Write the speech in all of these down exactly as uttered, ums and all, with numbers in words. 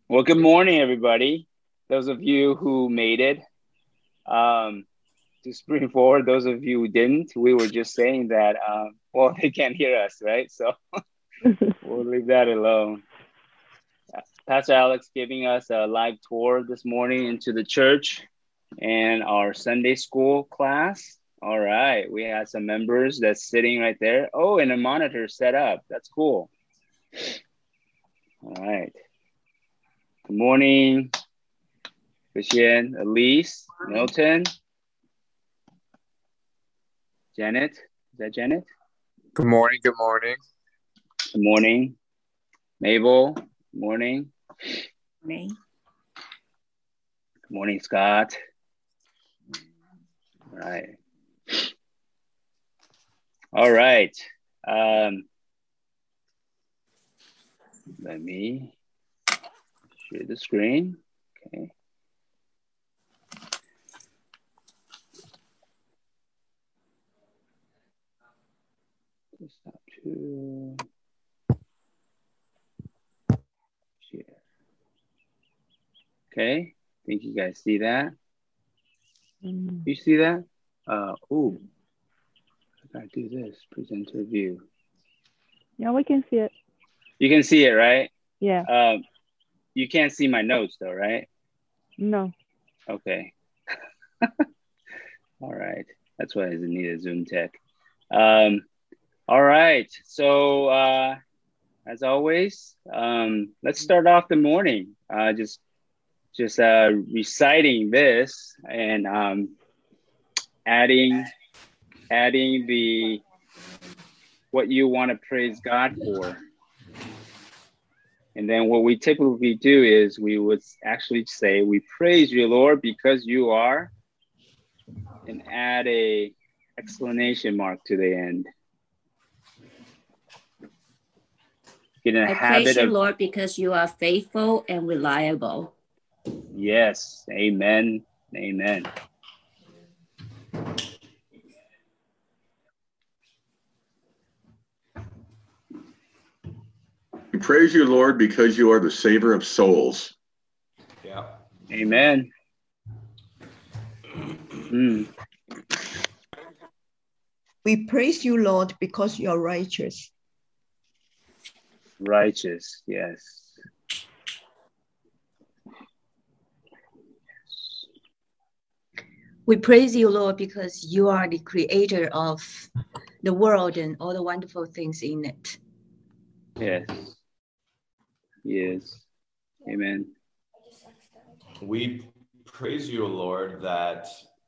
Well, good morning, everybody. Those of you who made it um, to Spring Forward, those of you who didn't, we were just saying that, um, well, they can't hear us, right? So we'll leave that alone. Pastor Alex giving us a live tour this morning into the church and our Sunday school class. All right, we had some members that's sitting right there. Oh, and a monitor set up. That's cool. All right. Good morning, Christian, Elise, Milton, Janet. Is that Janet? Good morning. Good morning. Good morning, Mabel. Good morning. Me. Good morning, Scott. All right. All right. Um, let me share the screen. Okay. Stop to share. Okay. Think you guys see that? Mm. You see that? Uh, ooh. I gotta do this. Presenter view. Yeah, we can see it. You can see it, right? Yeah. Um, you can't see my notes though, right? No. Okay. All right. That's why I need a Zoom tech. Um, all right. So uh, as always, um, let's start off the morning. Uh, just just uh, reciting this and um, adding adding the what you want to praise God for. And then what we typically do is we would actually say, we praise you, Lord, because you are, and add a exclamation mark to the end. Get in a I habit praise you, of, Lord, because you are faithful and reliable. Yes, amen, amen. We praise you, Lord, because you are the savior of souls. Yeah. Amen. Mm. We praise you, Lord, because you are righteous. Righteous, yes. We praise you, Lord, because you are the creator of the world and all the wonderful things in it. Yes. Yes. Amen. We praise you, Lord, that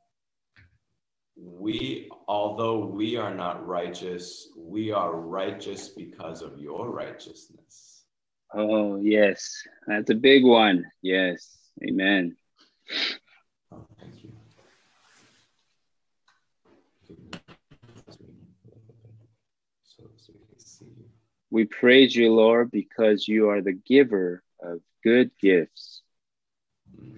we, although we are not righteous, we are righteous because of your righteousness. Oh, yes. That's a big one. Yes. Amen. Oh, thank you. So, so we can see you. We praise you, Lord, because you are the giver of good gifts. Mm.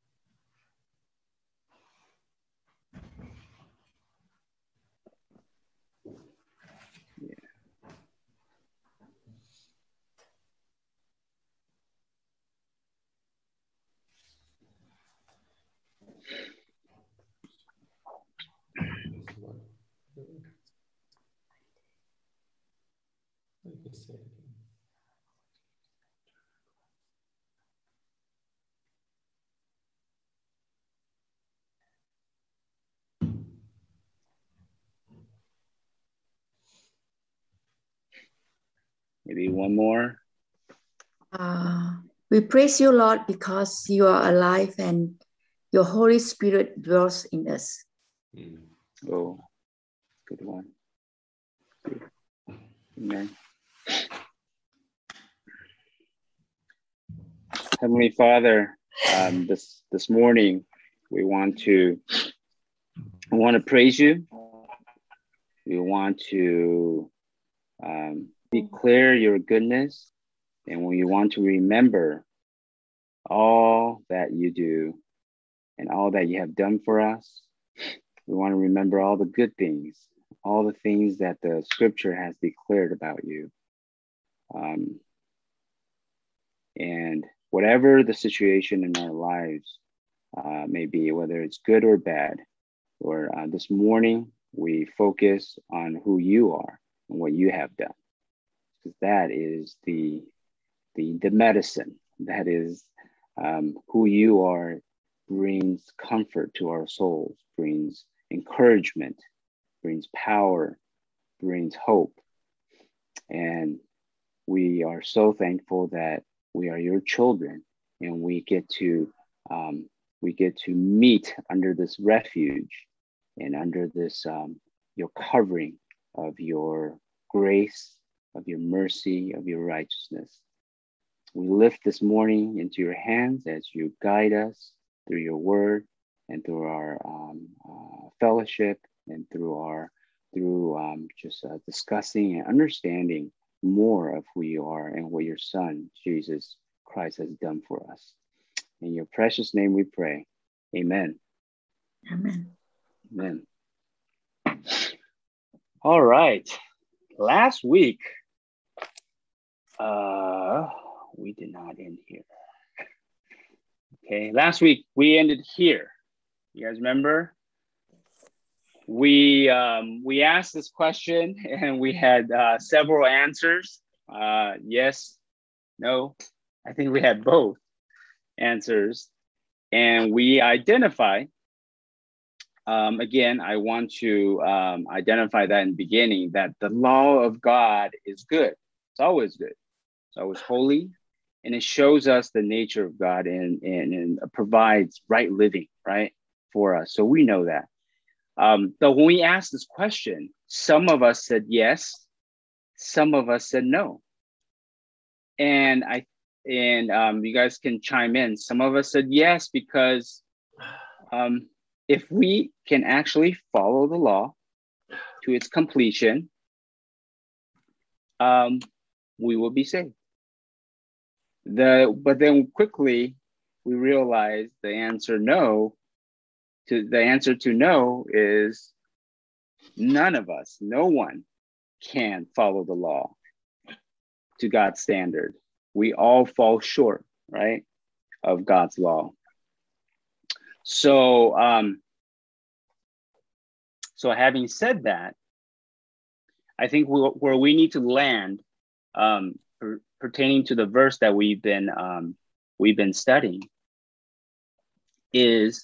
Maybe one more. Uh, we praise you, Lord, because you are alive and your Holy Spirit dwells in us. Mm. Oh, good one. Amen. Heavenly Father, um, this this morning we want to we want to praise you. We want to um, declare your goodness, and we want to remember all that you do and all that you have done for us. We want to remember all the good things, all the things that the scripture has declared about you. Um, and whatever the situation in our lives uh, may be, whether it's good or bad, or uh, this morning we focus on who you are and what you have done, because that is the the the medicine. That is um, who you are brings comfort to our souls, brings encouragement, brings power, brings hope. And we are so thankful that we are your children, and we get to um, we get to meet under this refuge and under this um, your covering of your grace, of your mercy, of your righteousness. We lift this morning into your hands as you guide us through your word and through our um, uh, fellowship and through our through um, just uh, discussing and understanding more of who you are and what your son, Jesus Christ, has done for us. In your precious name we pray. Amen. Amen. Amen. All right. Last week, uh, we did not end here. Okay, last week we ended here. You guys remember? We um, we asked this question and we had uh, several answers. Uh, yes, no. I think we had both answers, and we identified. Um, again, I want to um, identify that in the beginning, that the law of God is good. It's always good. It's always holy, and it shows us the nature of God and, and, and provides right living, right, for us. So we know that. Um, but when we asked this question, some of us said yes, some of us said no. And I and um, you guys can chime in. Some of us said yes, because um, if we can actually follow the law to its completion, um, we will be saved. The but then quickly we realized the answer no to the answer to no is none of us, no one can follow the law to God's standard. We all fall short, right, of God's law. So, um, so having said that, I think we, where we need to land um, per, pertaining to the verse that we've been um, we've been studying is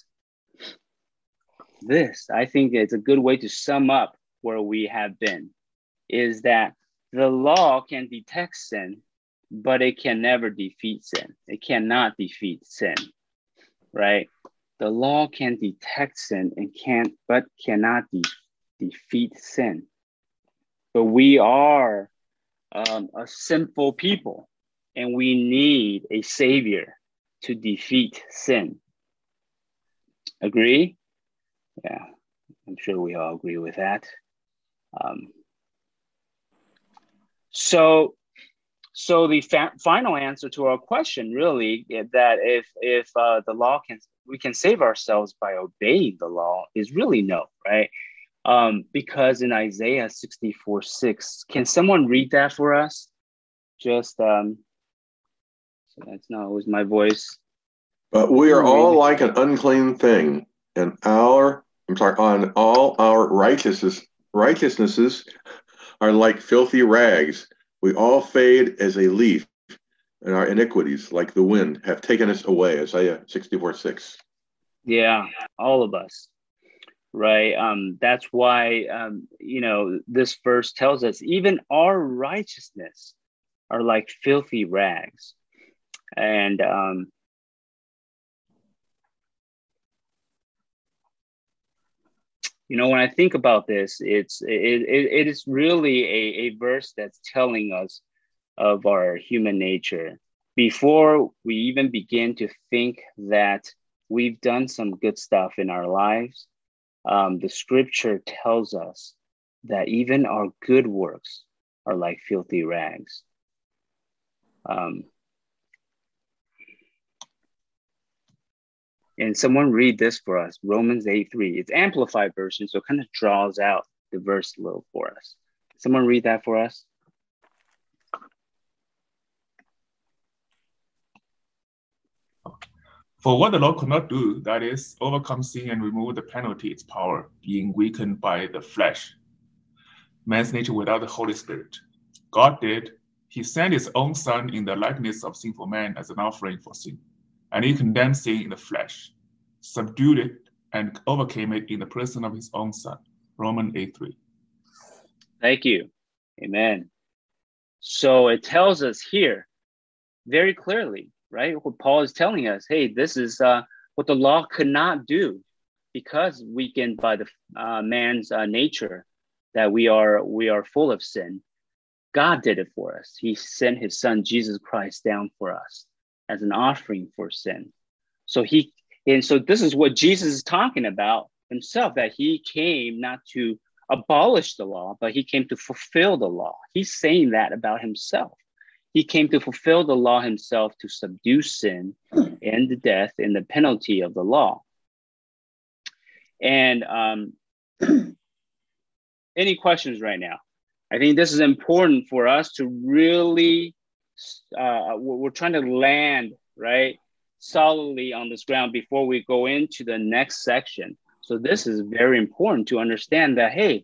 this. I think it's a good way to sum up where we have been, is that the law can detect sin, but it can never defeat sin. It cannot defeat sin, right? The law can detect sin and can't, but cannot de- defeat sin. But we are um, a sinful people, and we need a savior to defeat sin. Agree? Yeah, I'm sure we all agree with that. Um, so, so the fa- final answer to our question, really, that if if uh, the law can, we can save ourselves by obeying the law, is really no, right? Um, because in Isaiah sixty-four six, can someone read that for us? Just um, so that's not always my voice. But we are all like an unclean thing, and our I'm sorry, on all our righteousness righteousnesses are like filthy rags. We all fade as a leaf, and our iniquities, like the wind, have taken us away. Isaiah sixty-four six. Yeah, all of us, right? Um, that's why um, you know, this verse tells us even our righteousness are like filthy rags, and um, you know, when I think about this, it's it, it, it is really a, a verse that's telling us of our human nature. Before we even begin to think that we've done some good stuff in our lives, um, the scripture tells us that even our good works are like filthy rags. Um, And someone read this for us, Romans eight three. It's amplified version, so it kind of draws out the verse a little for us. Someone read that for us. For what the law could not do, that is, overcome sin and remove the penalty, its power, being weakened by the flesh, man's nature without the Holy Spirit. God did. He sent his own Son in the likeness of sinful man as an offering for sin. And he condemned sin in the flesh, subdued it, and overcame it in the person of his own Son. Romans eight three. Thank you. Amen. So it tells us here very clearly, right? What Paul is telling us, hey, this is uh, what the law could not do, because weakened by the uh, man's uh, nature, that we are we are full of sin. God did it for us. He sent his Son, Jesus Christ, down for us as an offering for sin. So he, and so this is what Jesus is talking about himself, that he came not to abolish the law, but he came to fulfill the law. He's saying that about himself. He came to fulfill the law himself, to subdue sin and the death and the penalty of the law. And um, any questions right now? I think this is important for us to really, uh, we're trying to land, right, solidly on this ground before we go into the next section. So this is very important to understand that, hey,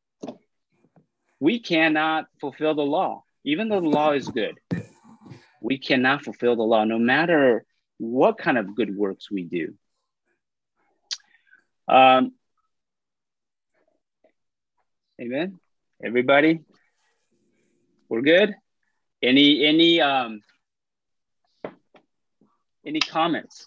we cannot fulfill the law. Even though the law is good, we cannot fulfill the law, no matter what kind of good works we do. Um, amen. Everybody, we're good. Any any um any comments?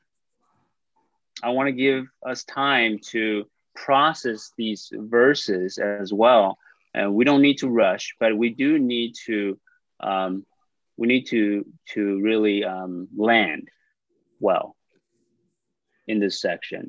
I want to give us time to process these verses as well. And we don't need to rush, but we do need to um, we need to to really um, land well in this section.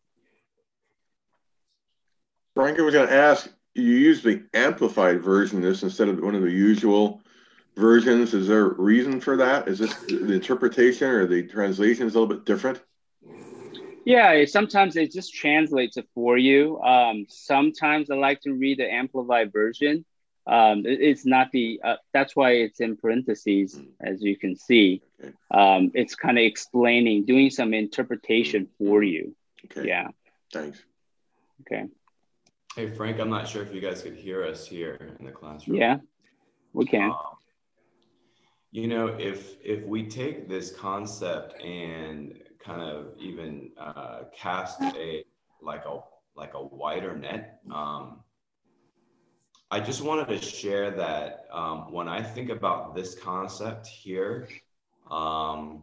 Frank, I was going to ask, you use the amplified version of this instead of one of the usual versions. Is there a reason for that? Is this the interpretation or the translation is a little bit different? Yeah, it, sometimes it just translates it for you. Um, sometimes I like to read the amplified version. Um, it, it's not the, uh, that's why it's in parentheses, as you can see. Okay. Um, it's kind of explaining, doing some interpretation for you. Okay. Yeah. Thanks. Okay. Hey, Frank, I'm not sure if you guys could hear us here in the classroom. Yeah, we can. Um, you know, if if we take this concept and kind of even uh, cast a like a like a wider net, um, I just wanted to share that um, when I think about this concept here, um,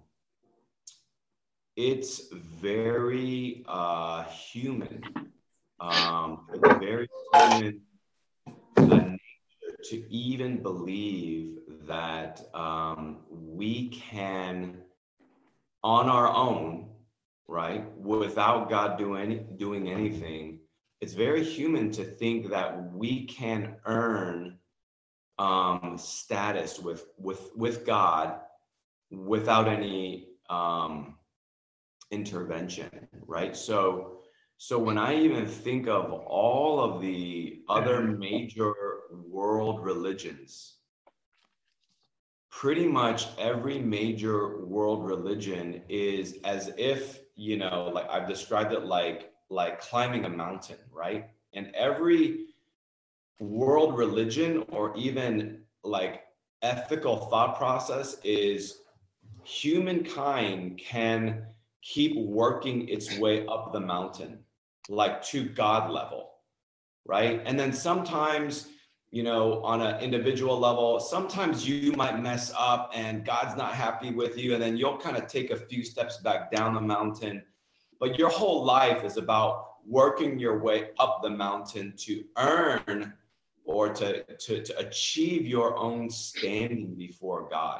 it's very uh, human. Um, it's very human uh, nature to even believe that um, we can, on our own, right, without God do any, doing anything, it's very human to think that we can earn um, status with, with, with God without any um, intervention, right? So, so when I even think of all of the other major world religions, pretty much every major world religion is as if, you know, like I've described it like, like climbing a mountain, right? And every world religion or even like ethical thought process is humankind can keep working its way up the mountain, like to God level, right? And then sometimes, you know, on an individual level, sometimes you might mess up and God's not happy with you. And then you'll kind of take a few steps back down the mountain. But your whole life is about working your way up the mountain to earn or to, to, to achieve your own standing before God.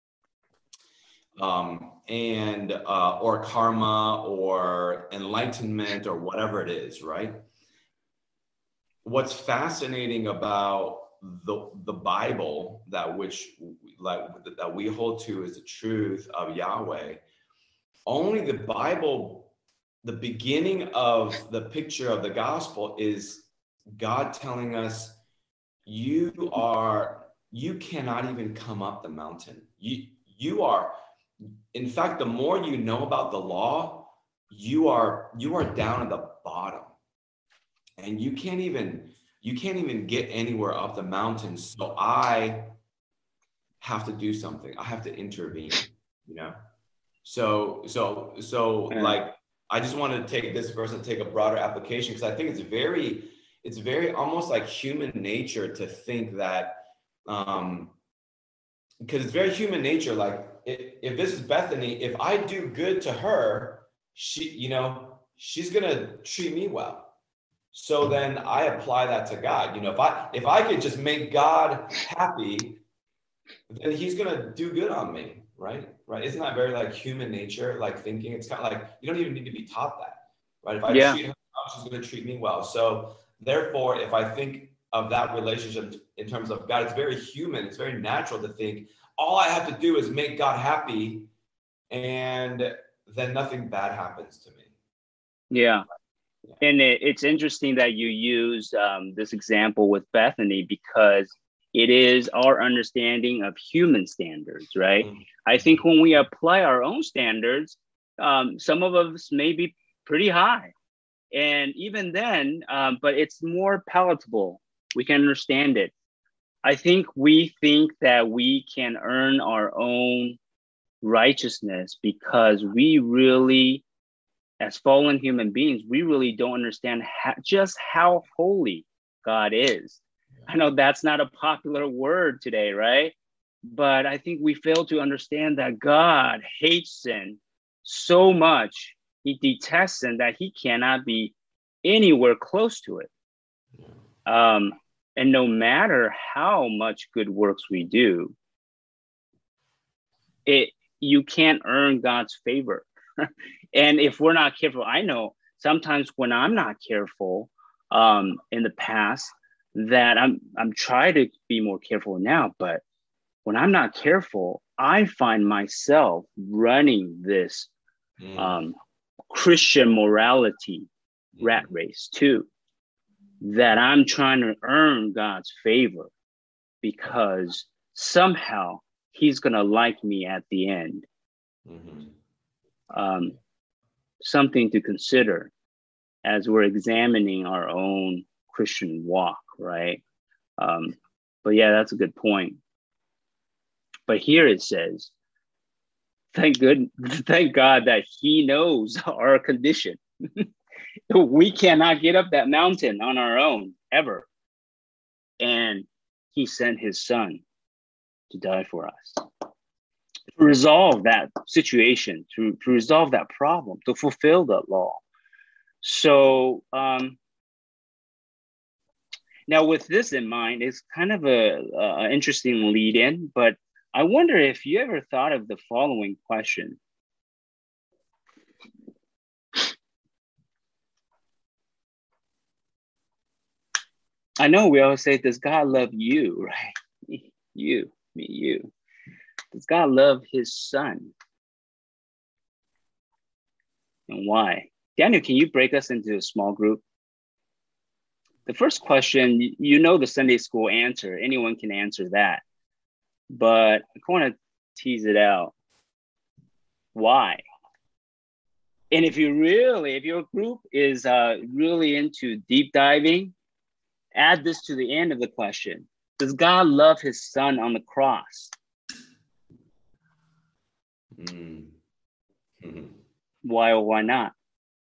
Um, and, uh, or karma or enlightenment or whatever it is, right? What's fascinating about the, the Bible, that which like, that we hold to as the truth of Yahweh, only the Bible, the beginning of the picture of the gospel is God telling us, you are, you cannot even come up the mountain. You, you are, in fact, the more you know about the law, you are you are down at the bottom, and you can't even you can't even get anywhere up the mountain. So I have to do something. I have to intervene, you know? So, so, so Yeah. like, I just wanted to take this verse and take a broader application, because I think it's very, it's very almost like human nature to think that, um, because it's very human nature. Like if, if this is Bethany, if I do good to her, she, you know, she's going to treat me well. So then I apply that to God. You know, if I, if I could just make God happy, then he's going to do good on me. Right. Right. Isn't that very like human nature, like thinking? It's kind of like, you don't even need to be taught that. Right. If I Yeah. treat her well, she's going to treat me well. So therefore, if I think of that relationship in terms of God, it's very human. It's very natural to think all I have to do is make God happy, and then nothing bad happens to me. Yeah. And it, it's interesting that you used um, this example with Bethany, because it is our understanding of human standards, right? Mm-hmm. I think when we apply our own standards, um, some of us may be pretty high. And even then, um, but it's more palatable. We can understand it. I think we think that we can earn our own righteousness because we really, as fallen human beings, we really don't understand how, just how holy God is. I know that's not a popular word today, right? But I think we fail to understand that God hates sin so much. He detests sin that he cannot be anywhere close to it. Um, and no matter how much good works we do, it you can't earn God's favor. And if we're not careful, I know sometimes when I'm not careful um, in the past, that I'm I'm trying to be more careful now, but when I'm not careful, I find myself running this mm. um, Christian morality mm. rat race too, that I'm trying to earn God's favor because somehow he's gonna like me at the end. Mm-hmm. Um, something to consider as we're examining our own Christian walk, right? Um, but yeah, that's a good point. But here it says, thank good, thank God that he knows our condition. We cannot get up that mountain on our own ever. And he sent his son to die for us. To resolve that situation, to, to resolve that problem, to fulfill that law. So um, now with this in mind, it's kind of a, a interesting lead in, but I wonder if you ever thought of the following question. I know we always say, does God love you, right? You, me, you. Does God love his son? And why? Daniel, can you break us into a small group? The first question, you know the Sunday school answer. Anyone can answer that. But I want to tease it out. Why? And if you really, if your group is uh, really into deep diving, add this to the end of the question. Does God love his son on the cross? Mm. Mm-hmm. Why or why not?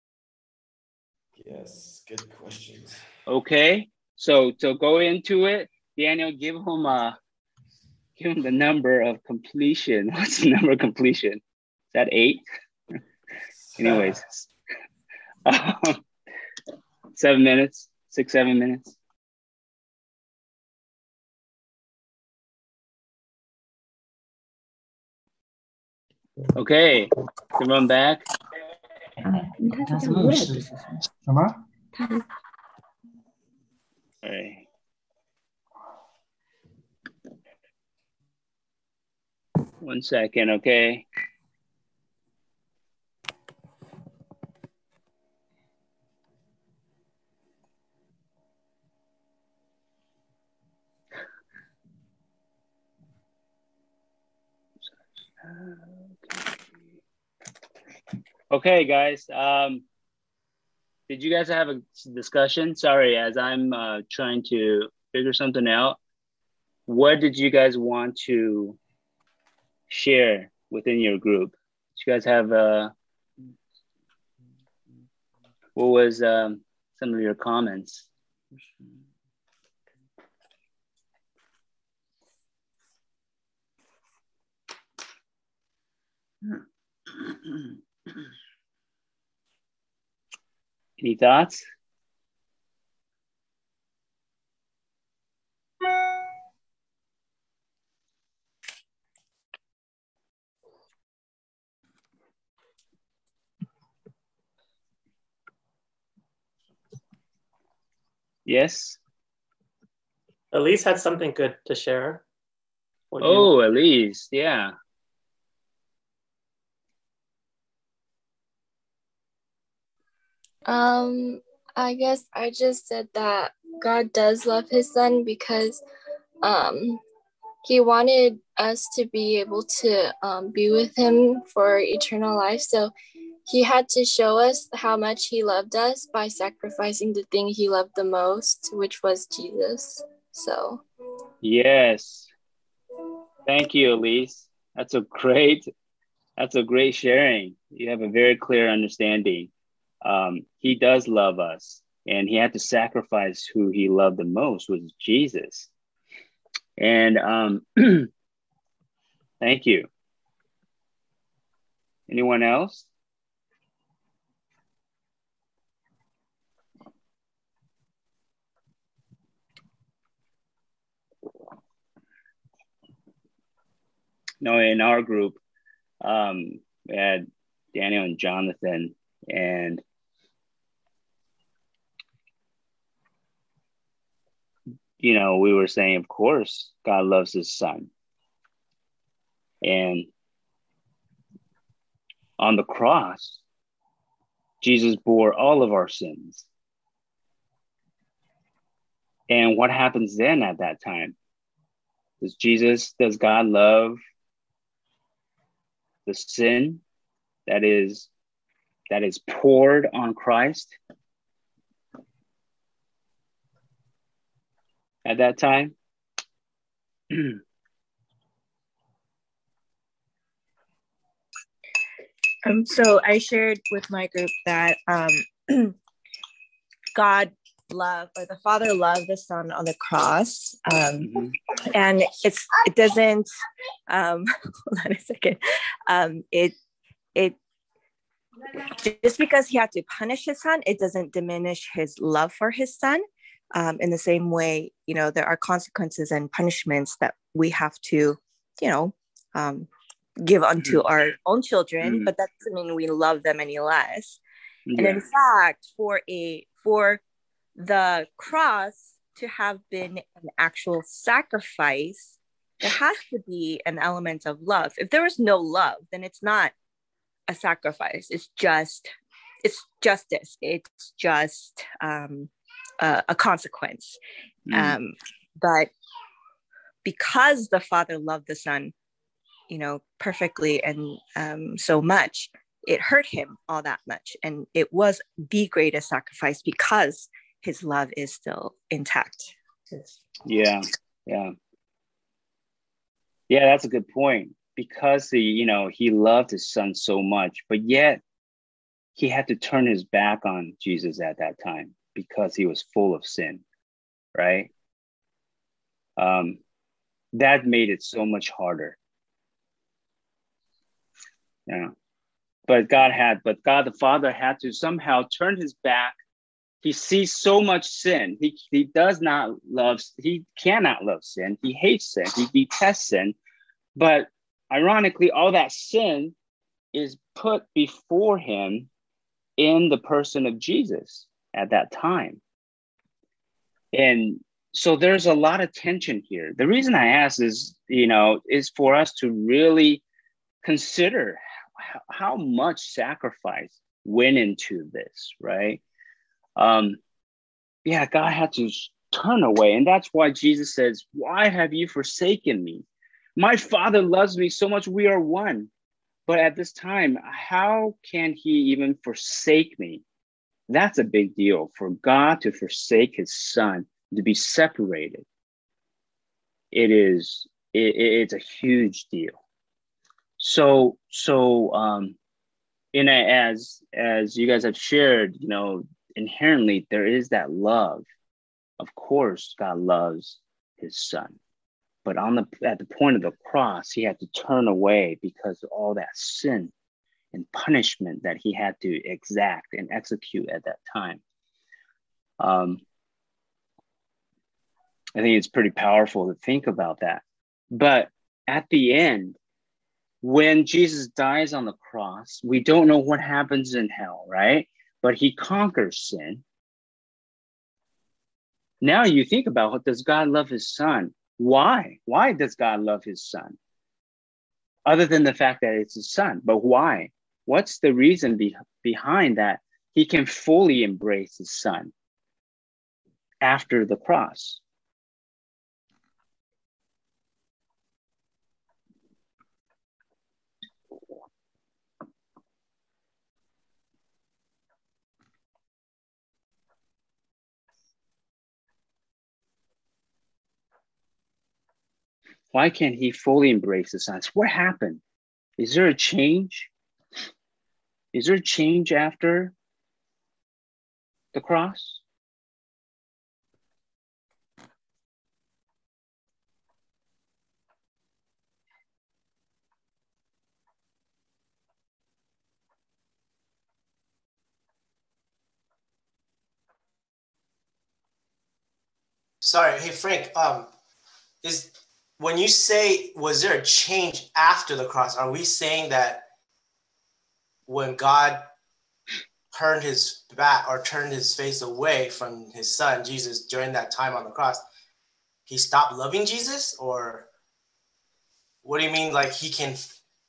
Yes, good questions. Okay, so to go into it, Daniel, give him a give him the number of completion. What's the number of completion? Is that eight? Anyways, um, seven minutes, six, seven minutes. Okay, to run back. 他是这样不来就是什么？ All right. One second, okay. Okay. Okay, guys. Um, did you guys have a discussion? Sorry, as I'm uh, trying to figure something out. What did you guys want to share within your group? Did you guys have uh, what was um, some of your comments? Any thoughts? Yes. Elise had something good to share. What do you- Oh, Elise, yeah. Um, I guess I just said that God does love his son because um, he wanted us to be able to um, be with him for eternal life. So he had to show us how much he loved us by sacrificing the thing he loved the most, which was Jesus. So. Yes. Thank you, Elise. That's a great, that's a great sharing. You have a very clear understanding. Um, he does love us, and he had to sacrifice who he loved the most, was Jesus. And um, thank you. Anyone else? No, in our group, um, we had Daniel and Jonathan, and you know, we were saying, of course, God loves his son. And on the cross, Jesus bore all of our sins. And what happens then at that time? Does Jesus, does God love the sin that is that is poured on Christ at that time? Um, so I shared with my group that um, God loved, or the Father loved the Son on the cross, um, mm-hmm. and it's it doesn't. Um, hold on a second. Um, it it just because he had to punish his son, it doesn't diminish his love for his son. Um, in the same way, you know, there are consequences and punishments that we have to, you know, um, give unto mm-hmm. our own children, mm-hmm. but that doesn't mean we love them any less. Yeah. And in fact, for a for the cross to have been an actual sacrifice, there has to be an element of love. If there is no love, then it's not a sacrifice. It's just it's justice. It's just um, a, a consequence. Mm. Um, but because the Father loved the Son, you know, perfectly and um, so much, it hurt him all that much. And it was the greatest sacrifice because his love is still intact. Yeah, yeah. Yeah, that's a good point. Because he, you know, he loved his son so much, but yet he had to turn his back on Jesus at that time because he was full of sin, right? Um, that made it so much harder. Yeah. But God had, but God the Father had to somehow turn his back. He sees so much sin. He, he does not love, he cannot love sin. He hates sin. He detests sin. But ironically, all that sin is put before him in the person of Jesus at that time. And so there's a lot of tension here. The reason I ask is, you know, is for us to really consider how, how much sacrifice went into this, right? Um, yeah, God had to turn away. And that's why Jesus says, why have you forsaken me? My Father loves me so much, we are one. But at this time, how can he even forsake me? That's a big deal for God to forsake his son, to be separated. It is, it, it's a huge deal. So, so, um, in a, as, as you guys have shared, you know, inherently there is that love. Of course, God loves his son. But on the at the point of the cross, he had to turn away because of all that sin and punishment that he had to exact and execute at that time. Um, I think it's pretty powerful to think about that. But at the end, when Jesus dies on the cross, we don't know what happens in hell, right? But he conquers sin. Now you think about, does God love his son? Why? Why does God love his son? Other than the fact that it's his son, but why? What's the reason be- behind that? He can fully embrace his son after the cross. Why can't he fully embrace the son? What happened? Is there a change? Is there a change after the cross? Sorry, hey Frank, um, is when you say, was there a change after the cross? Are we saying that when God turned his back or turned his face away from his son, Jesus, during that time on the cross, he stopped loving Jesus? Or what do you mean? Like he can.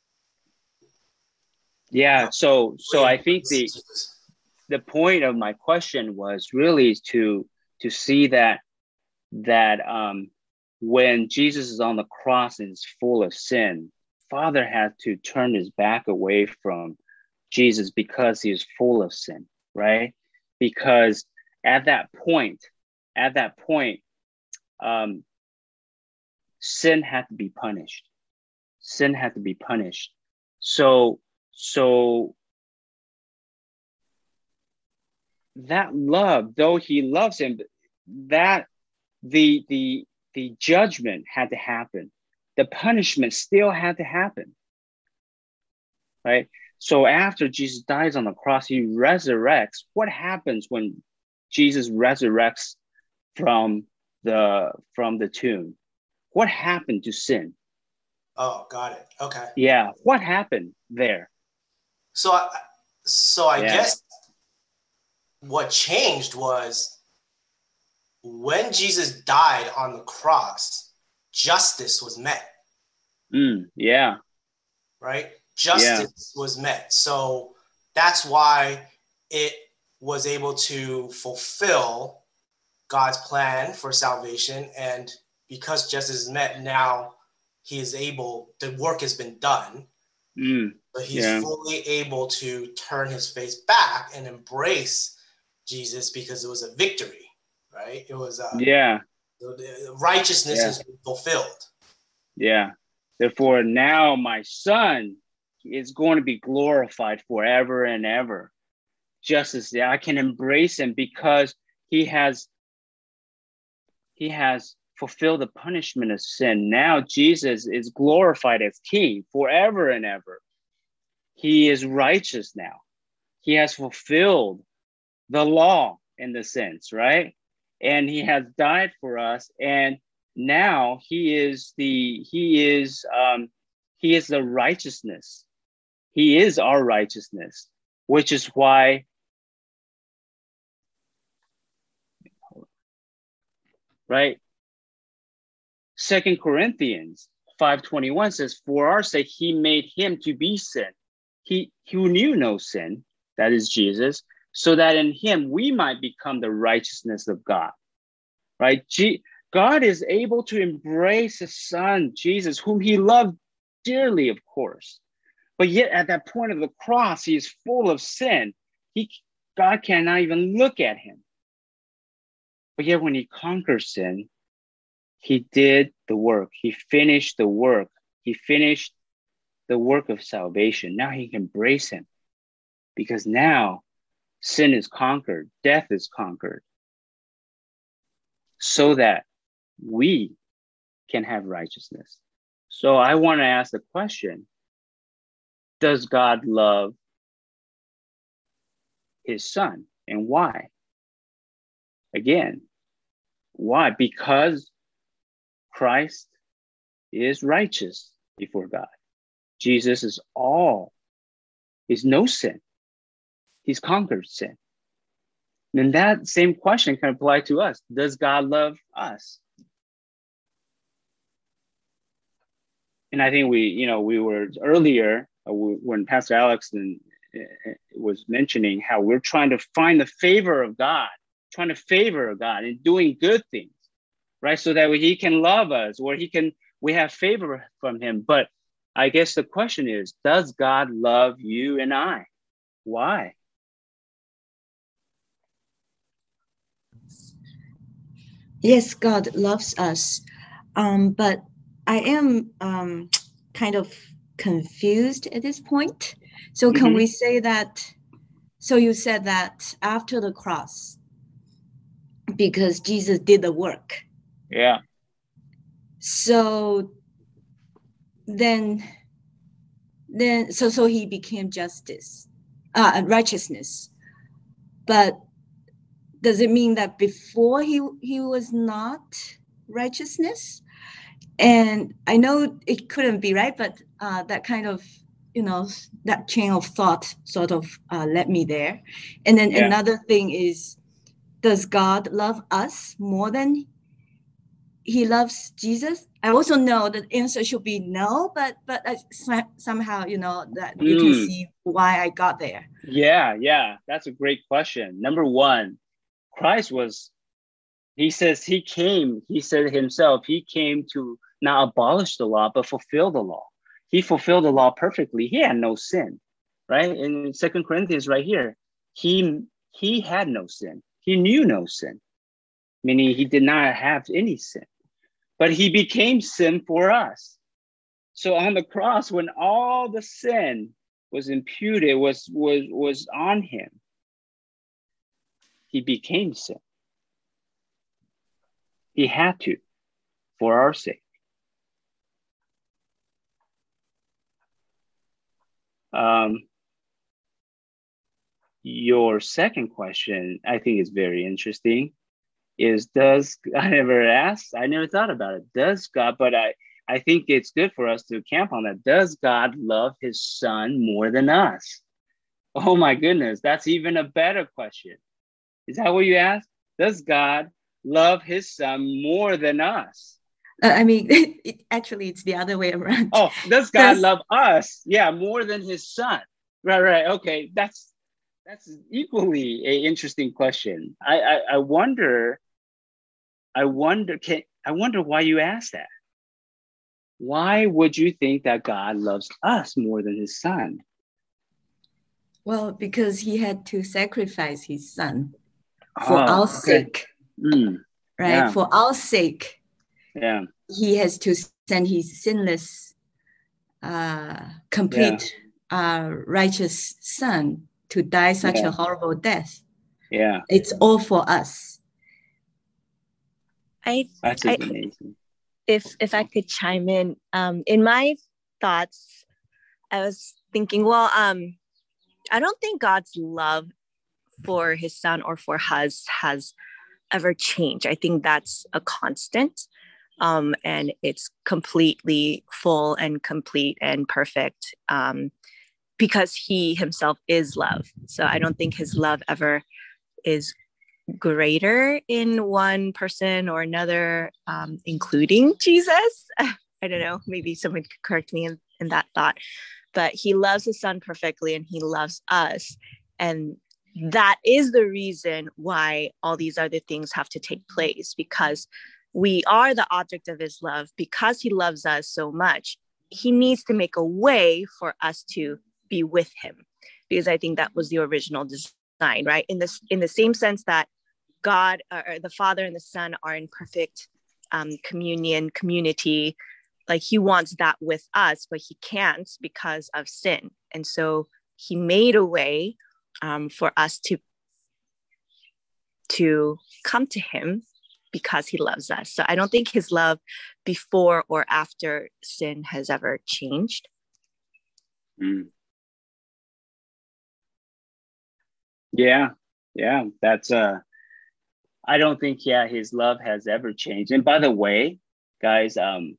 Yeah. So, so I think the, the point of my question was really to, to see that, that, um, when Jesus is on the cross and is full of sin, Father had to turn his back away from Jesus because he is full of sin, right? Because at that point, at that point, um, sin had to be punished. Sin had to be punished. So, so that love, though he loves him, that the the the judgment had to happen. The punishment still had to happen, right? So after Jesus dies on the cross, he resurrects. What happens when Jesus resurrects from the from the tomb? What happened to sin? Oh, got it. Okay. Yeah, what happened there? So, I, so I yeah. guess what changed was when Jesus died on the cross, justice was met. Mm, yeah. Right? Justice yeah. was met. So that's why it was able to fulfill God's plan for salvation. And because justice is met, now he is able, the work has been done. Mm, but he's yeah. fully able to turn his face back and embrace Jesus because it was a victory. Right? It was uh, yeah. righteousness yeah. has been fulfilled. Yeah. Therefore, now my son is going to be glorified forever and ever. Just as yeah, I can embrace him because he has he has fulfilled the punishment of sin. Now Jesus is glorified as king forever and ever. He is righteous now. He has fulfilled the law in the sense, right? And he has died for us, and now he is the he is um he is the righteousness. He is our righteousness, which is why right? Second Corinthians five twenty-one says, for our sake he made him to be sin. He who knew no sin, that is Jesus, so that in him we might become the righteousness of God. Right? G- God is able to embrace his son, Jesus, whom he loved dearly, of course. But yet at that point of the cross, he is full of sin. He, God cannot even look at him. But yet when he conquered sin, he did the work. He finished the work. He finished the work of salvation. Now he can embrace him because now sin is conquered, death is conquered, so that we can have righteousness. So I want to ask the question, does God love his son, and why? Again, why? Because Christ is righteous before God. Jesus is all, is no sin. He's conquered sin. And that same question can apply to us. Does God love us? And I think we, you know, we were earlier uh, when Pastor Alex and, uh, was mentioning how we're trying to find the favor of God, trying to favor God and doing good things, right? So that he can love us, or he can, we have favor from him. But I guess the question is, does God love you and I? Why? Yes, God loves us. Um, but I am um, kind of confused at this point. So can mm-hmm. we say that, so you said that after the cross, because Jesus did the work. Yeah. So then, then so so he became justice, uh, righteousness. But does it mean that before he he was not righteousness? And I know it couldn't be, right? But uh, that kind of, you know, that chain of thought sort of uh, led me there. And then yeah. another thing is, does God love us more than he loves Jesus? I also know the answer should be no, but but I, somehow, you know, that mm. you can see why I got there. Yeah, yeah, that's a great question. Number one, Christ was, he says he came, he said himself, he came to not abolish the law, but fulfill the law. He fulfilled the law perfectly. He had no sin, right? In Second Corinthians right here, he he had no sin. He knew no sin, meaning he did not have any sin, but he became sin for us. So on the cross, when all the sin was imputed, was, was, was on him, he became sin. He had to, for our sake. Um, your second question, I think, is very interesting. Is does I never asked, I never thought about it. Does God? But I, I think it's good for us to camp on that. Does God love his son more than us? Oh my goodness, that's even a better question. Is that what you asked? Does God love his son more than us? Uh, I mean, it, actually, it's the other way around. Oh, does God does... love us? Yeah, more than his son. Right, right. Okay, that's that's equally an interesting question. I, I, I wonder, I wonder, can, I wonder why you asked that. Why would you think that God loves us more than his son? Well, because he had to sacrifice his son for oh, our okay. sake, mm, right? Yeah. For our sake. Yeah. He has to send his sinless, uh, complete, yeah. uh, righteous son to die such yeah. a horrible death. Yeah. It's all for us. I, That's I amazing. If if I could chime in, um, in my thoughts, I was thinking, well, um, I don't think God's love for his son or for us has ever changed. I think that's a constant. Um, and it's completely full and complete and perfect um, because he himself is love. So I don't think his love ever is greater in one person or another, um, including Jesus. I don't know, maybe someone could correct me in, in that thought, but he loves his son perfectly and he loves us. And that is the reason why all these other things have to take place, because we are the object of his love. Because he loves us so much, he needs to make a way for us to be with him, because I think that was the original design, right? In this, in the same sense that God, or the Father and the Son, are in perfect um, communion, community. Like he wants that with us, but he can't because of sin. And so he made a way um, for us to to come to him because he loves us. So I don't think his love before or after sin has ever changed. Mm. Yeah, yeah, that's uh I don't think yeah his love has ever changed. And by the way, guys, um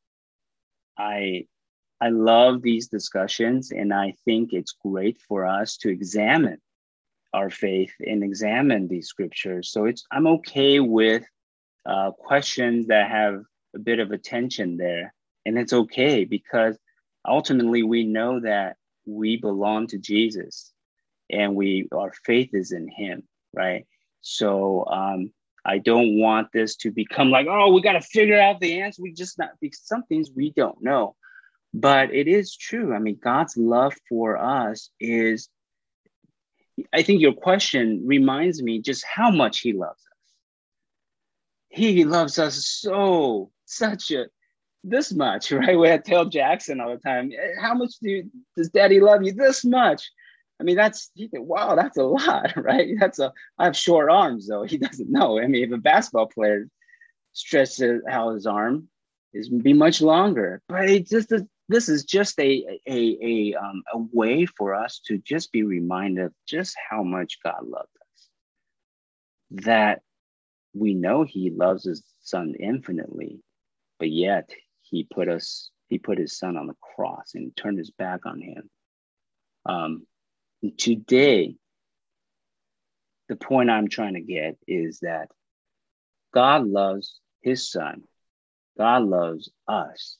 I I love these discussions, and I think it's great for us to examine our faith and examine these scriptures. So it's I'm okay with uh, questions that have a bit of a tension there, and it's okay because ultimately we know that we belong to Jesus, and we our faith is in him, right? So um, I don't want this to become like, oh, we got to figure out the answer. We just not because some things we don't know. But it is true. I mean, God's love for us is, I think your question reminds me just how much he loves us. He loves us so, such a, this much, right? We had tell Jackson all the time, how much do, does daddy love you? This much. I mean, that's, he said, wow, that's a lot, right? That's a, I have short arms though. He doesn't know. I mean, if a basketball player stretches out his arm, it's be much longer, but it just, this is just a, a, a, um, a way for us to just be reminded of just how much God loved us. That we know he loves his son infinitely, but yet he put us, he put his son on the cross and turned his back on him. Um, today, the point I'm trying to get is that God loves his son. God loves us.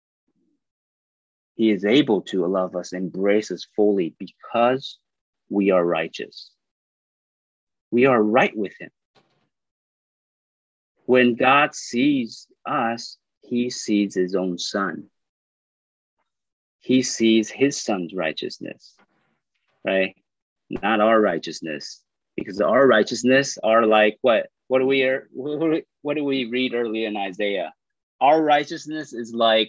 He is able to love us, embrace us fully because we are righteous. We are right with him. When God sees us, he sees his own son. He sees his son's righteousness, right? Not our righteousness, because our righteousness are like what? What do we what do we read earlier in Isaiah? Our righteousness is like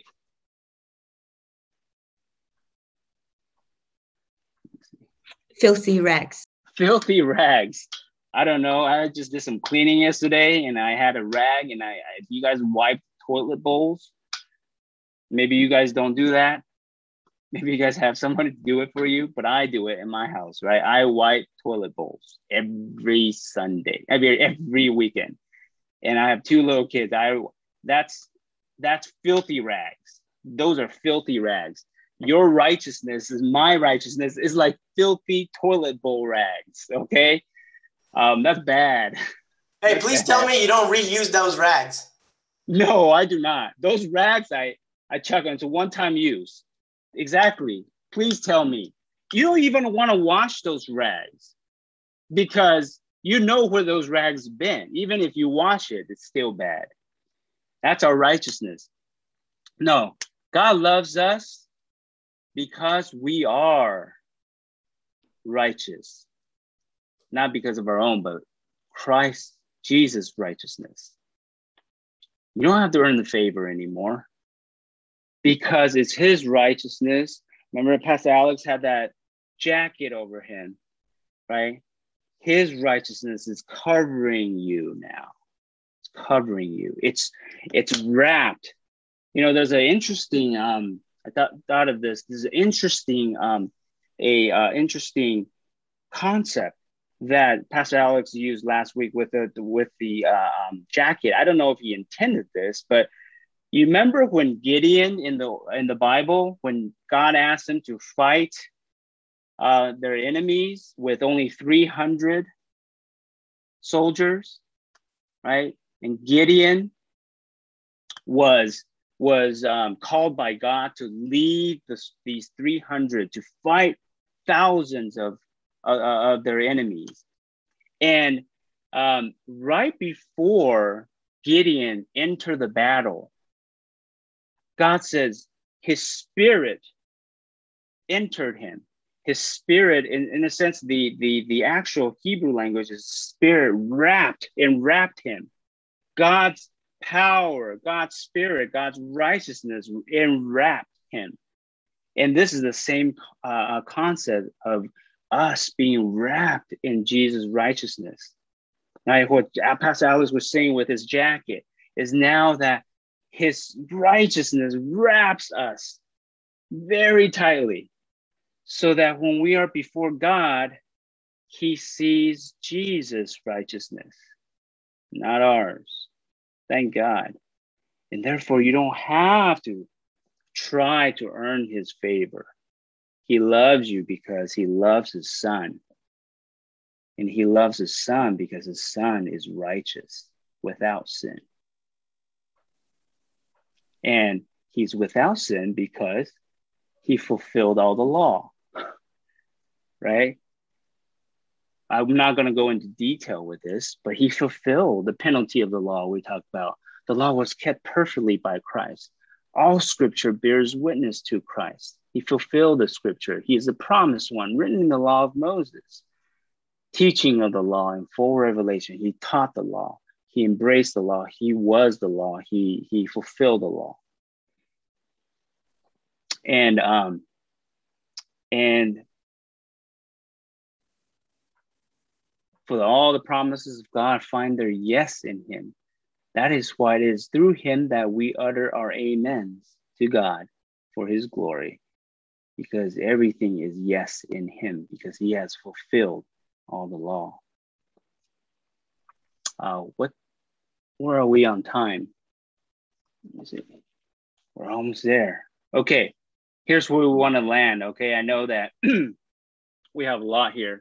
filthy rags. Filthy rags. I don't know. I just did some cleaning yesterday, and I had a rag, and I, if you guys wipe toilet bowls, maybe you guys don't do that. Maybe you guys have someone to do it for you, but I do it in my house, right? I wipe toilet bowls every Sunday, every every weekend, and I have two little kids. I that's that's filthy rags. Those are filthy rags. Your righteousness is my righteousness is like filthy toilet bowl rags. Okay, um, that's bad. Hey, that's please bad. Tell me you don't reuse those rags. No, I do not. Those rags, I I chuck into one-time use. Exactly. Please tell me. You don't even want to wash those rags because you know where those rags been. Even if you wash it, it's still bad. That's our righteousness. No, God loves us because we are righteous. Not because of our own, but Christ, Jesus' righteousness. You don't have to earn the favor anymore because it's his righteousness. Remember, Pastor Alex had that jacket over him, right? His righteousness is covering you now. It's covering you. It's it's wrapped. You know, there's an interesting, um, I thought, thought of this. There's an interesting, um, a uh, interesting concept that Pastor Alex used last week with the with the uh, um, jacket. I don't know if he intended this, but you remember when Gideon in the in the Bible, when God asked him to fight uh, their enemies with only three hundred soldiers, right? And Gideon was was um, called by God to lead this, these three hundred to fight thousands of uh, of their enemies. And um, right before Gideon entered the battle, God says, his spirit entered him. His spirit, in, in a sense, the, the, the actual Hebrew language is spirit wrapped, enwrapped him. God's power, God's spirit, God's righteousness enwrapped him. And this is the same uh, concept of us being wrapped in Jesus' righteousness. Now, what Pastor Alex was saying with his jacket is now that his righteousness wraps us very tightly, so that when we are before God, he sees Jesus' righteousness, not ours. Thank God. And therefore, you don't have to try to earn his favor. He loves you because he loves his son. And he loves his son because his son is righteous, without sin. And he's without sin because he fulfilled all the law. Right? I'm not going to go into detail with this, but he fulfilled the penalty of the law we talked about. The law was kept perfectly by Christ. All scripture bears witness to Christ. He fulfilled the scripture. He is the promised one, written in the law of Moses. Teaching of the law in full revelation. He taught the law. He embraced the law. He was the law. He, he fulfilled the law. And, um, and for all the promises of God find their yes in him. That is why it is through him that we utter our amens to God for his glory, because everything is yes in him, because he has fulfilled all the law. Uh, what? Where are we on time? Is it? We're almost there. Okay, here's where we want to land. Okay, I know that we have a lot here.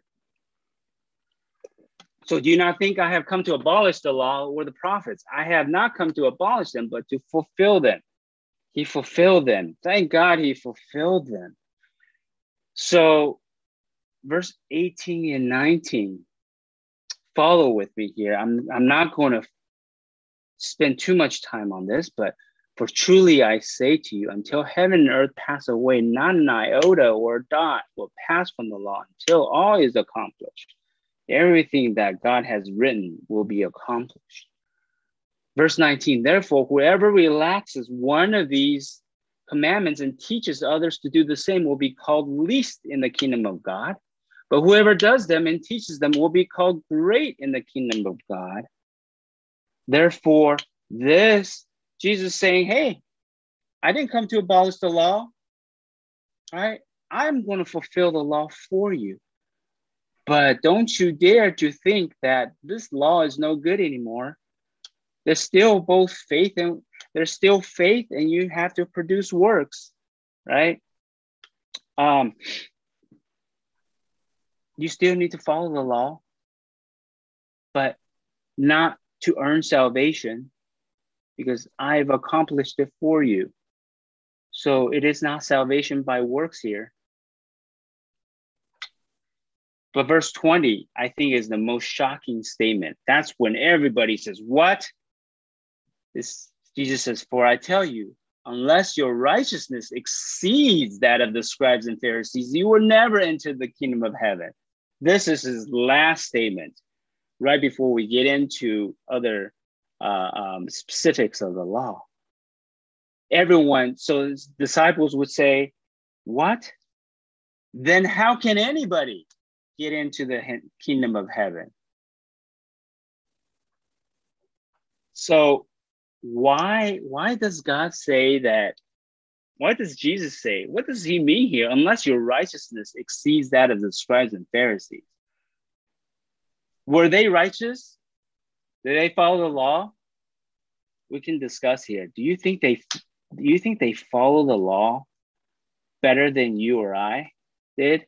So do you not think I have come to abolish the law or the prophets? I have not come to abolish them, but to fulfill them. He fulfilled them. Thank God he fulfilled them. So verse eighteen and nineteen, follow with me here. I'm, I'm not going to spend too much time on this, but for truly I say to you, until heaven and earth pass away, not an iota or a dot will pass from the law until all is accomplished. Everything that God has written will be accomplished. Verse nineteen, therefore, whoever relaxes one of these commandments and teaches others to do the same will be called least in the kingdom of God. But whoever does them and teaches them will be called great in the kingdom of God. Therefore, this, Jesus saying, hey, I didn't come to abolish the law. All right, I'm going to fulfill the law for you. But don't you dare to think that this law is no good anymore. There's still both faith and there's still faith, and you have to produce works, right? Um, you still need to follow the law, but not to earn salvation, because I've accomplished it for you. So it is not salvation by works here. But verse twenty, I think, is the most shocking statement. That's when everybody says, what? This, Jesus says, for I tell you, unless your righteousness exceeds that of the scribes and Pharisees, you will never enter the kingdom of heaven. This is his last statement, right before we get into other uh, um, specifics of the law. Everyone, so his disciples would say, what? Then how can anybody get into the kingdom of heaven? So why, why does God say that? Why does Jesus say? What does he mean here? Unless your righteousness exceeds that of the scribes and Pharisees. Were they righteous? Did they follow the law? We can discuss here. Do you think they, do you think they follow the law better than you or I did?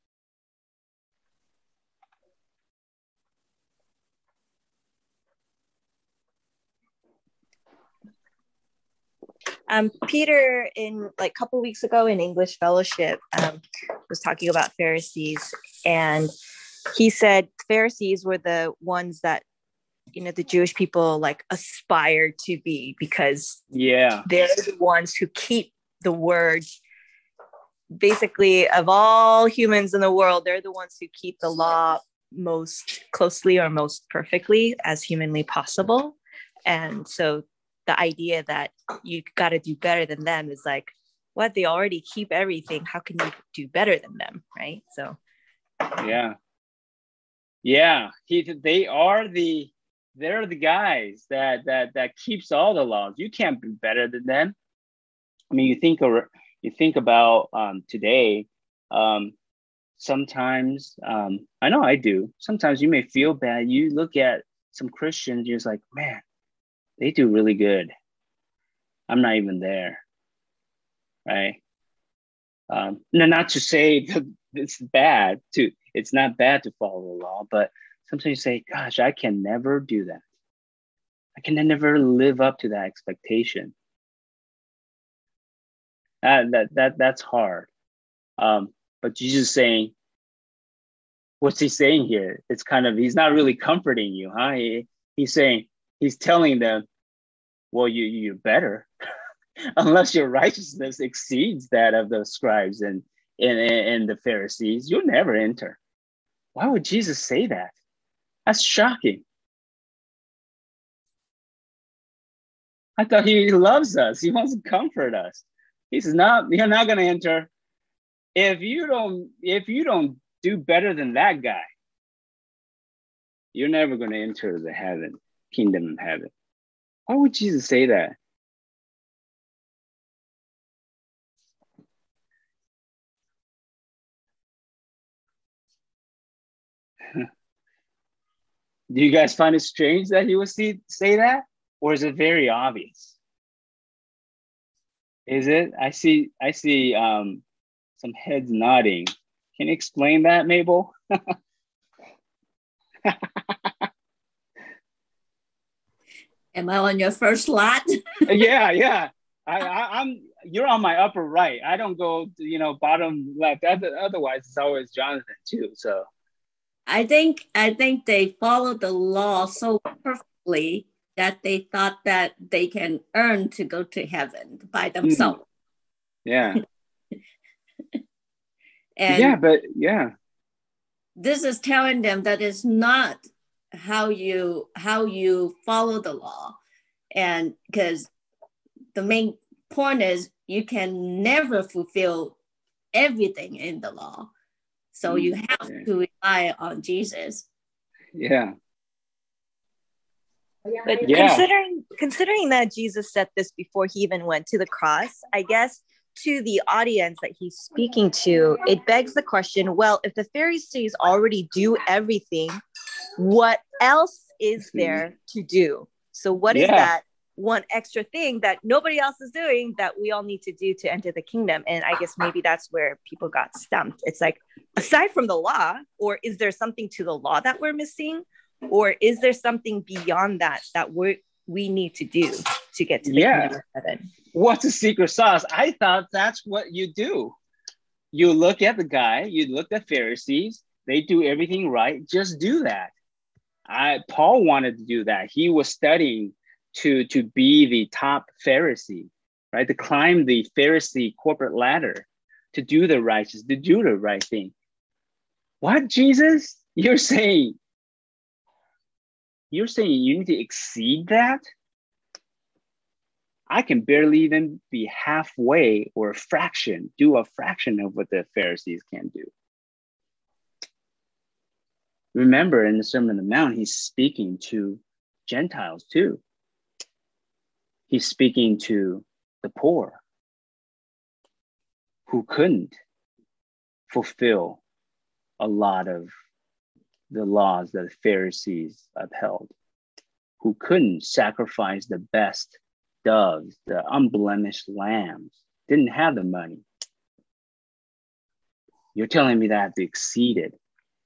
Um, Peter, in like a couple weeks ago in English Fellowship, um, was talking about Pharisees, and he said Pharisees were the ones that, you know, the Jewish people like aspired to be, because yeah, they're the ones who keep the word. Basically, of all humans in the world, they're the ones who keep the law most closely or most perfectly as humanly possible. And so the idea that you got to do better than them is like, what? They already keep everything. How can you do better than them? Right? So yeah. Yeah. He they are the they're the guys that that that keeps all the laws. You can't be better than them. I mean, you think of you think about um today, um sometimes um I know I do. Sometimes you may feel bad. You look at some Christians, you're just like, man, they do really good. I'm not even there. Right? Um, no, not to say that it's bad to, it's not bad to follow the law, but sometimes you say, gosh, I can never do that. I can never live up to that expectation. That, that, that, that's hard. Um, but Jesus is saying, what's he saying here? It's kind of, he's not really comforting you, huh? He, he's saying, he's telling them, well, you, you're better. Unless your righteousness exceeds that of the scribes and, and, and the Pharisees, you'll never enter. Why would Jesus say that? That's shocking. I thought he loves us. He wants to comfort us. He says, no, you're not going to enter. If you don't, if you don't do better than that guy, you're never going to enter the heaven, kingdom of heaven. Why would Jesus say that? Do you guys find it strange that he would see, say that? Or is it very obvious? Is it? I see, I see um, some heads nodding. Can you explain that, Mabel? Am I on your first lot? yeah, yeah. I, I, I'm. You're on my upper right. I don't go, you know, bottom left. Otherwise, it's always Jonathan too. So. I think I think they followed the law so perfectly that they thought that they can earn to go to heaven by themselves. Yeah. And yeah, but yeah. This is telling them that it's not how you how you follow the law. And because the main point is you can never fulfill everything in the law. So you have to rely on Jesus. Yeah. But yeah. considering considering that Jesus said this before he even went to the cross, I guess to the audience that he's speaking to, it begs the question, well, if the Pharisees already do everything, what else is there to do? So what yeah. is that one extra thing that nobody else is doing that we all need to do to enter the kingdom? And I guess maybe that's where people got stumped. It's like, aside from the law, or is there something to the law that we're missing? Or is there something beyond that that we we need to do to get to the yeah. kingdom of heaven? What's the secret sauce? I thought that's what you do. You look at the guy, you look at Pharisees, they do everything right. Just do that. I Paul wanted to do that. He was studying to, to be the top Pharisee, right? To climb the Pharisee corporate ladder, to do the righteous, to do the right thing. What, Jesus? You're saying, you're saying you need to exceed that? I can barely even be halfway or a fraction, do a fraction of what the Pharisees can do. Remember, in the Sermon on the Mount, he's speaking to Gentiles too. He's speaking to the poor who couldn't fulfill a lot of the laws that the Pharisees upheld, who couldn't sacrifice the best doves, the unblemished lambs, didn't have the money. You're telling me that I have to exceed it?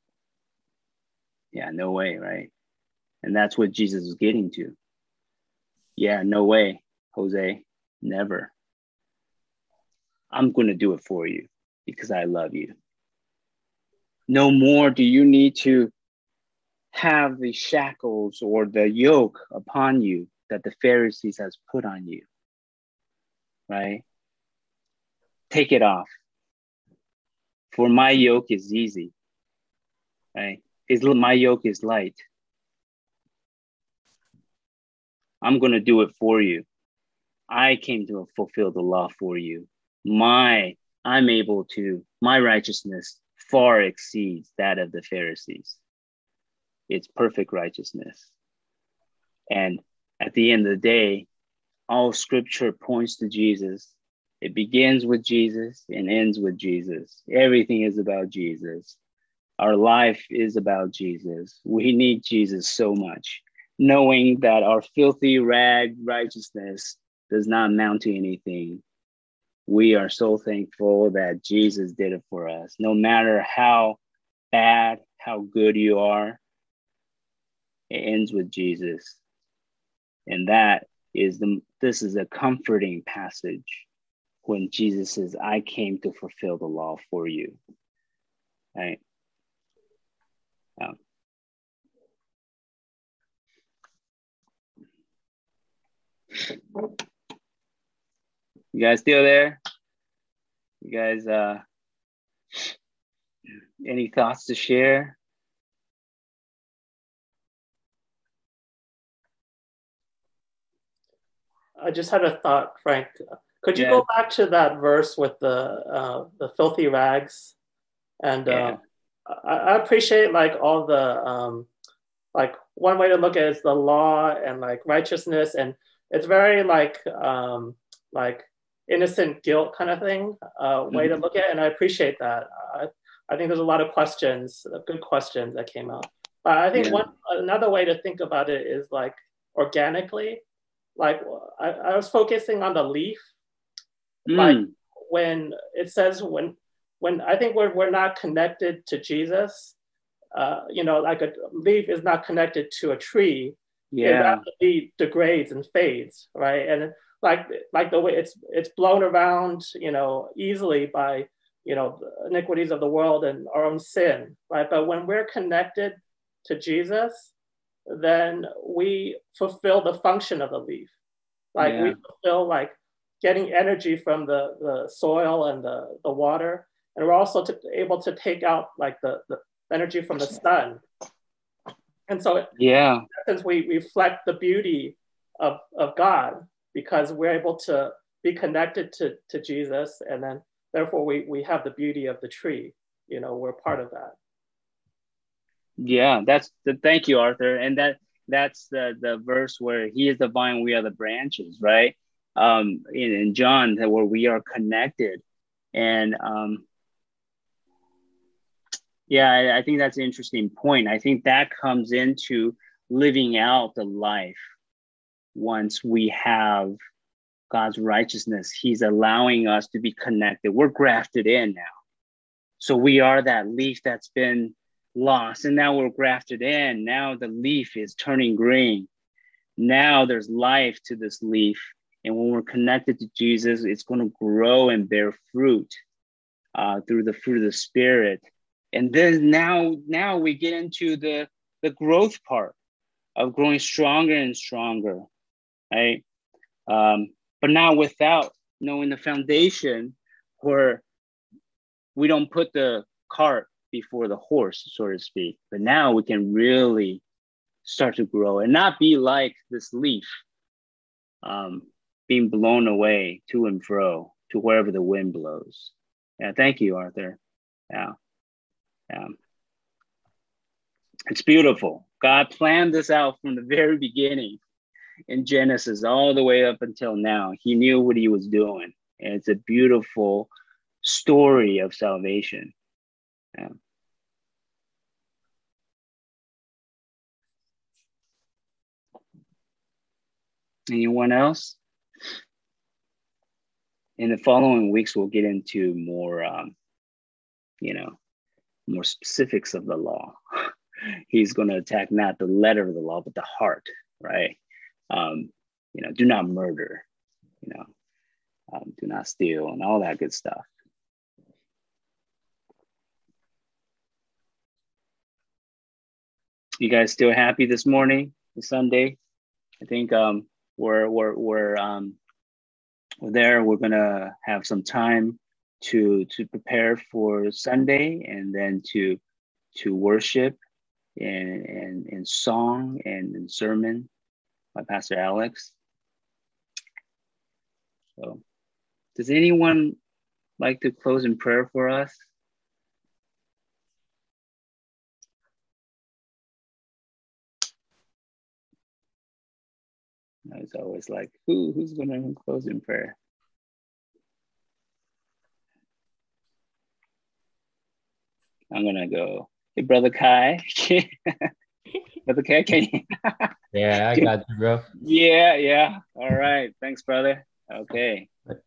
Yeah, no way, right? And that's what Jesus was getting to. Yeah, no way, Jose, never. I'm going to do it for you because I love you. No more do you need to have the shackles or the yoke upon you that the Pharisees has put on you, right? take it off. For my yoke is easy, right? Is my yoke is light. I'm going to do it for you. I came to fulfill the law for you. My, I'm able to, my righteousness far exceeds that of the Pharisees. It's perfect righteousness. And at the end of the day, all scripture points to Jesus. It begins with Jesus and ends with Jesus. Everything is about Jesus. Our life is about Jesus. We need Jesus so much, knowing that our filthy rag righteousness does not amount to anything. We are so thankful that Jesus did it for us. No matter how bad, how good you are, it ends with Jesus. And that is the, this is a comforting passage when Jesus says, I came to fulfill the law for you. Right? Um, you guys still there? You guys, uh, any thoughts to share? I just had a thought, Frank. Could you Yeah. go back to that verse with the uh, the filthy rags? And Yeah. uh, I, I appreciate like all the um, like one way to look at it is the law and like righteousness, and it's very like um, like innocent guilt kind of thing uh, way Mm-hmm. to look at it, and I appreciate that. I, I think there's a lot of questions, good questions that came out. But I think Yeah. one another way to think about it is like organically. Like I, I was focusing on the leaf. Mm. Like when it says when when I think we're we're not connected to Jesus, uh, you know, like a leaf is not connected to a tree. It Yeah. rapidly degrades and fades, right? And like like the way it's it's blown around, you know, easily by you know the iniquities of the world and our own sin, right? But when we're connected to Jesus, then we fulfill the function of the leaf. Like Yeah. we fulfill like getting energy from the, the soil and the, the water. And we're also to, able to take out like the, the energy from the sun. And so Yeah. in essence, we reflect the beauty of, of God because we're able to be connected to, to Jesus. And then therefore we, we have the beauty of the tree. You know, we're part of that. Yeah, that's the thank you, Arthur. And that that's the the verse where he is the vine, we are the branches, right? Um, in, in John, that where we are connected. And um, yeah, I, I think that's an interesting point. I think that comes into living out the life once we have God's righteousness. He's allowing us to be connected. We're grafted in now. So we are that leaf that's been lost, and now we're grafted in. Now the leaf is turning green. Now there's life to this leaf. And when we're connected to Jesus, it's going to grow and bear fruit uh, through the fruit of the Spirit. And then now, now we get into the, the growth part of growing stronger and stronger, right? Um, but now without knowing the foundation, where we don't put the cart before the horse, so to speak. But now we can really start to grow and not be like this leaf, um, being blown away to and fro to wherever the wind blows. Yeah, thank you, Arthur. Yeah, yeah. It's beautiful. God planned this out from the very beginning in Genesis all the way up until now. He knew what he was doing. And it's a beautiful story of salvation. Yeah. Anyone else? In the following weeks, we'll get into more, um, you know, more specifics of the law. He's going to attack not the letter of the law, but the heart, right? Um, you know, do not murder, you know, um, do not steal, and all that good stuff. You guys still happy this morning, this Sunday? I think um, we're we're we're um, we're there. We're gonna have some time to to prepare for Sunday, and then to to worship and and in song and in sermon by Pastor Alex. So, does anyone like to close in prayer for us? It's always like, who who's going to close in prayer? I'm gonna go. Hey, Brother Kai. Brother Kai, can you? Yeah, I got you, bro. Yeah, yeah. All right. Thanks, brother. Okay.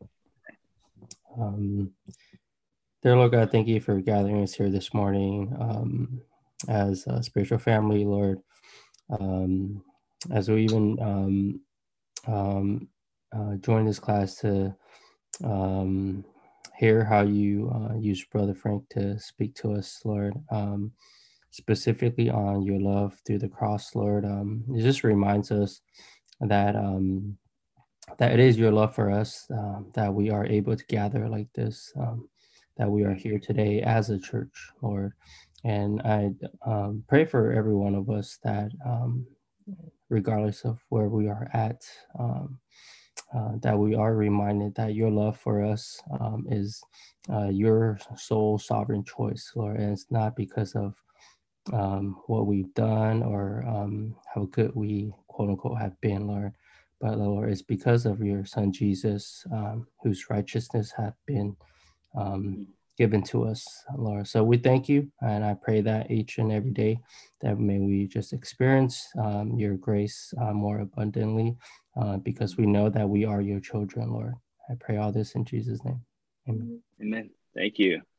Um, dear Lord God, thank you for gathering us here this morning um, as a spiritual family, Lord. Um, as we even um, um, uh, join this class to um, hear how you uh, use Brother Frank to speak to us, Lord, um, specifically on your love through the cross, Lord. Um, it just reminds us that um, that it is your love for us, um, that we are able to gather like this, um, that we are here today as a church, Lord. And I um, pray for every one of us that um, regardless of where we are at, um, uh, that we are reminded that your love for us um, is uh, your sole sovereign choice, Lord. And it's not because of um, what we've done or um, how good we, quote unquote, have been, Lord. But Lord, it's because of your Son Jesus, um, whose righteousness hath been um, given to us, Lord. So we thank you, and I pray that each and every day that may we just experience um, your grace uh, more abundantly, uh, because we know that we are your children, Lord. I pray all this in Jesus' name. Amen. Amen. Thank you.